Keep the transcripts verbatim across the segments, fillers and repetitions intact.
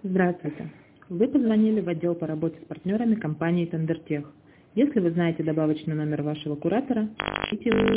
Здравствуйте. Вы позвонили в отдел по работе с партнерами компании Тендертех. Если вы знаете добавочный номер вашего куратора, пишите его.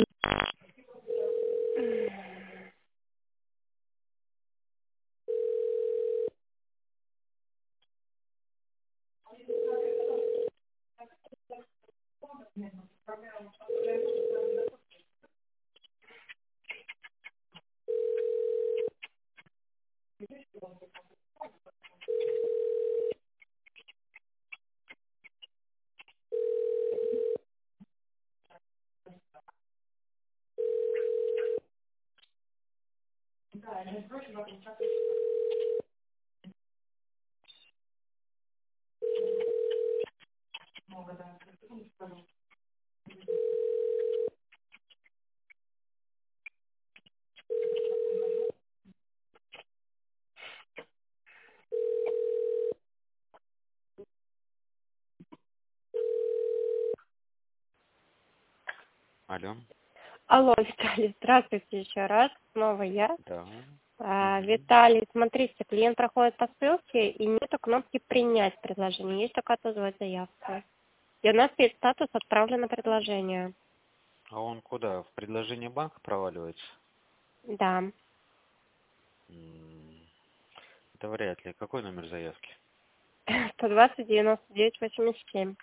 Алло, Алло, Виталий, здравствуйте еще раз. Снова я. да. А, Мгм. Виталий, смотрите, клиент проходит по ссылке и нету кнопки «Принять предложение». Есть только «Отозвать заявку». И у нас есть статус «Отправлено предложение». А он куда? В предложение банка проваливается? Да. М, Это вряд ли. Какой номер заявки? сто двадцать девяносто девять восемьдесят семь.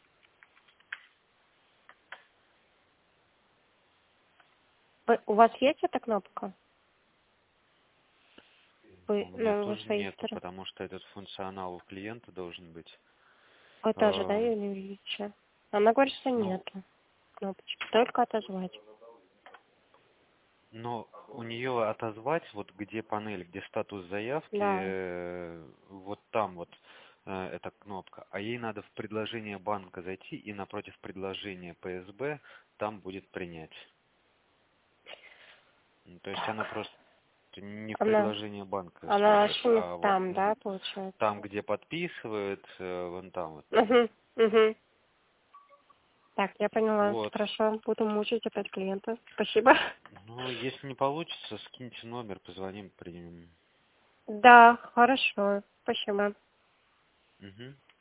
Вы- У вас есть эта кнопка? У Вы, меня ну, вы тоже своей нету, стороны. потому что этот функционал у клиента должен быть. Вы тоже, да, Эм, Юлия Ильича? Она говорит, что Ну, нету кнопочки, только «Отозвать». но у нее отозвать, вот где панель, где статус заявки, Да. э, вот там вот э, эта кнопка. А ей надо в предложение банка зайти, и напротив предложения П С Б там будет принять. Ну, То есть она просто не в Она, предложение банка она смотрит, вообще не а вот там, ну, да, получается? там, где подписывает, э, вон там вот. Угу, угу. Так, я поняла. Вот. Хорошо, буду мучить опять клиента. Спасибо. Ну, если не получится, скиньте номер, позвоним, примем. Да, хорошо. Спасибо. Угу.